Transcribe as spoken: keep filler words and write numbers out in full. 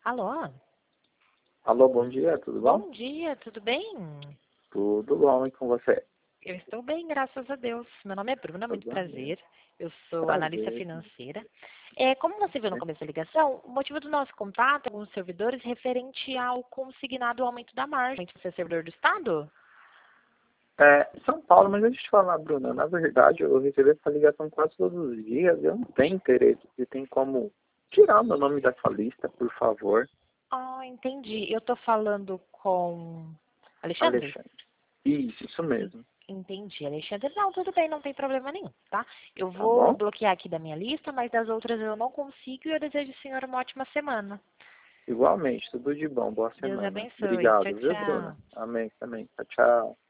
Alô? Alô, bom dia, tudo bom? Bom dia, tudo bem? Tudo bom, e com você? Eu estou bem, graças a Deus. Meu nome é Bruna, muito Tudo bem. prazer. Eu sou analista Prazer. financeira. É, como você viu no começo da ligação, o motivo do nosso contato com os servidores referente ao consignado aumento da margem. Você é servidor do Estado? É, São Paulo, mas deixa eu te falar, Bruna, na verdade eu recebo essa ligação quase todos os dias, eu não tenho interesse, se tem como tirar o meu nome dessa lista, por favor, Ah, entendi. Eu estou falando com Alexandre? Alexandre. Isso, isso En- mesmo, Entendi, Alexandre. Não, tudo bem, não tem problema nenhum, tá? Eu tá vou bom? bloquear aqui da minha lista, mas das outras eu não consigo e eu desejo ao senhor uma ótima semana. Igualmente, tudo de bom, boa Deus semana. abençoe. Tchau, Obrigado, viu, tchau. Bruna? Amém também. Tchau, tchau.